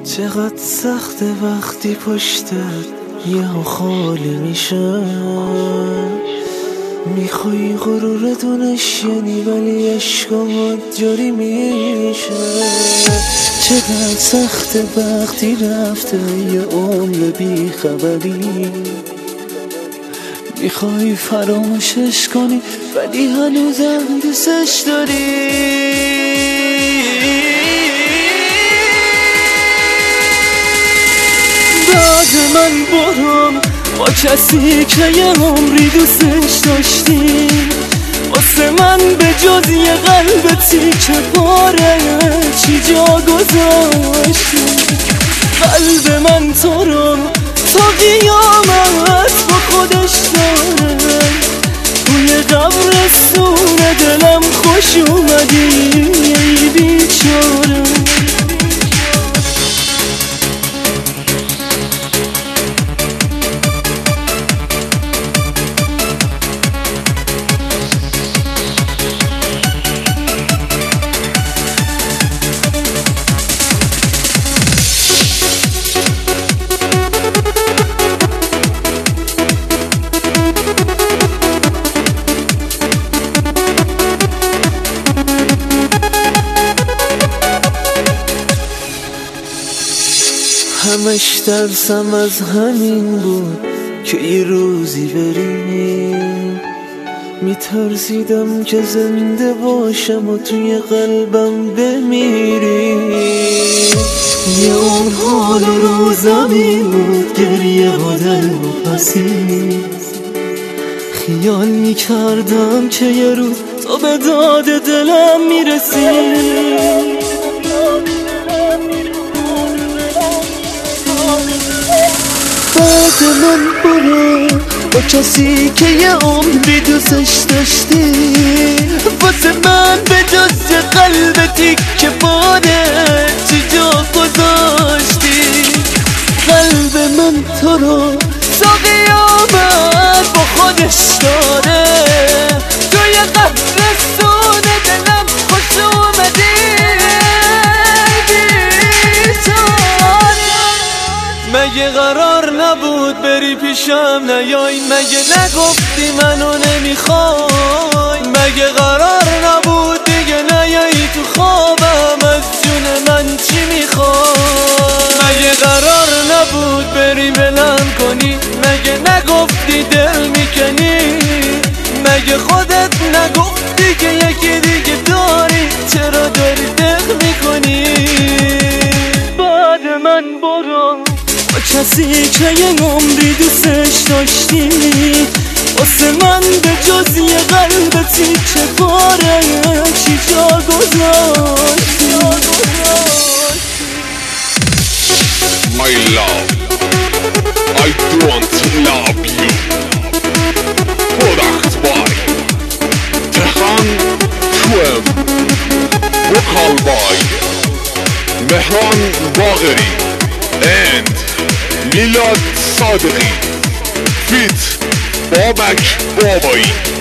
چقدر سخته وقتی پشتت یهو خالی میشه، میخوای غرورتو نشینی ولی عشقات جاری میشه. چقدر سخته وقتی رفته یه عمر بیخبری، میخوای فراموشش کنی ولی هنوزم دوستش داری. بعد من برم با کسی که یه عمری دوستش داشتی، واسه من به جز یه قلب تیکه پاره چی جا گذاشتی؟ قلب من تو رو تا قیامت با خودش داره، توی قبرستون دلم خوش اومدی ای بیچاره. همش ترسم از همین بود که یه روزی بری، میترسیدم که زنده باشم و توی قلبم بمیری. یه اون حال و روزمی بود گریه و دل و پسی، خیال میکردم که یه روز تو به داد دلم میرسی. بعد من برو با کسی که یه عمری دوستش داشتی، واسه من به جز قلب تیکه پاره چی جا گذاشتی؟ قلب من تو رو تا قیامت با خودش داره، توی قبرستون دلم خوش اومدی بیچاره. مگه قرار نبود بری پیشم نیای؟ مگه نگفتی منو نمیخوای؟ مگه قرار نبود دیگه نیایی تو خوابم؟ از جون من چی میخوای؟ مگه قرار نبود بری بلند کنی؟ مگه نگفتی دل میکنی؟ مگه خودت نگفتی که یکی دیگه داری؟ چرا داری دق میکنی؟ بعد من برو کسی که یه عمری دوستش داشتی، واسه من به جز یه قلب تیکه پاره چی جا گذاشتی؟ My love, I don't love you. Product by Tehran 12. Vocal by Mehran Bagheri and میلاد صادقی. فیت بابک بابایی.